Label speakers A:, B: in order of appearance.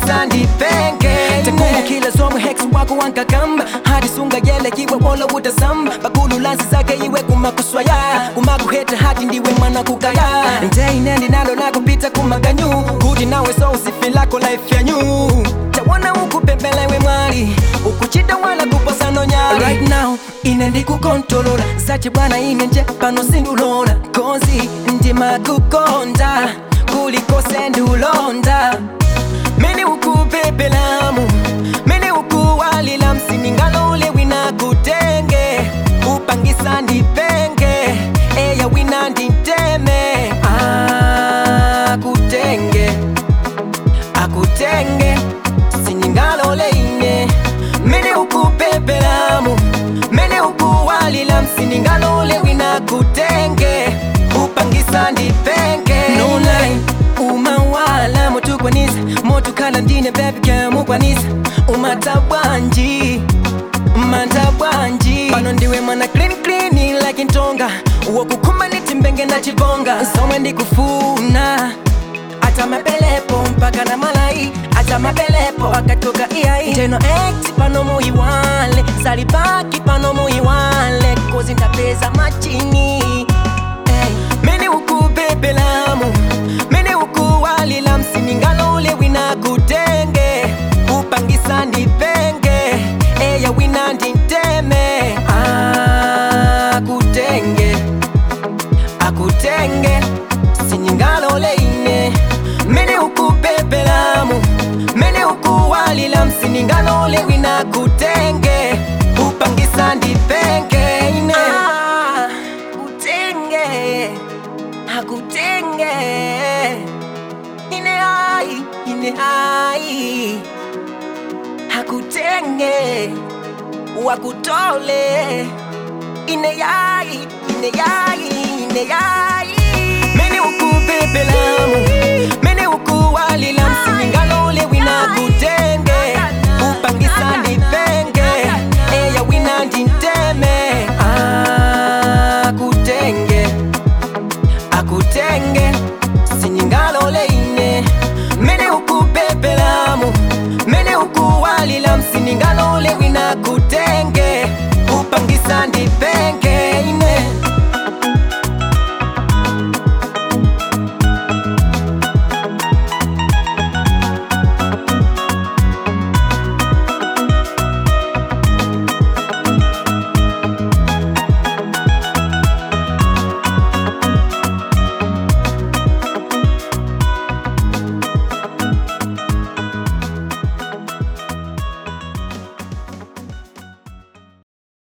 A: upangisa ndipenge Takuma kila zomwe hex wako wankagamba hadi sunga yele kiwe wolo utasamba Bagulu lansi zake iwe kumakuswaya Kumakuheta hati ndiwe mwana kukaya Nte inendi nalo lako pita kumaganyu Kuti nawe so usifilako life ya nyu Tawana ukupepela iwe mwali Ukuchida wala kupasano nyali Right now inendi kukontrolora Sache bwana inenje pano sindulona Konzi ndima kukonda Kuliko sendulonda Mene ukupepelamu Mene ukuwalila msiningalo ule wina kutenge Upangisa ndipenge Eya wina nditeme Akutenge Akutenge Siningalo ule ine Mene ukupepelamu Mene ukuwalila msiningalo ule wina kutenge Upangisa ndipenge No line Umawala motu kwanisa Motu kala ndine baby kemu kwanisa Umatabwanji Matabwanji Pano ndiwe mana clean like ntonga Uwakukuma nitimbenge na chibonga Somwe ndi kufuna Ata mapelepo mpaka na malai Ata mapelepo akatoka iai Teno act pano muiwale Salibaki pano muiwale Kozi ndapeza machini hey. Mene ukubebelamu Mene ukuwalila msiningalo ule wina kutenge Upangisa ndipenge Eya wina nditeme Akutenge Akutenge Siningalo ule ine Mene ukubebelamu Mene ukuwalila msiningalo ule wina kutenge Upangisa ndipenge ine Kutenge Akutenge Ine hai Hakutenge Wakutole Ine yai Mene ukubebelamu Mene ukuwalila msiningalo ule wina kutenge Upangisa ndipenge Eya wina nditeme Akutenge Akutenge Siningalo ule ine Mene ukubebelamu Mene ukuwalila msiningalo ule wina kutenge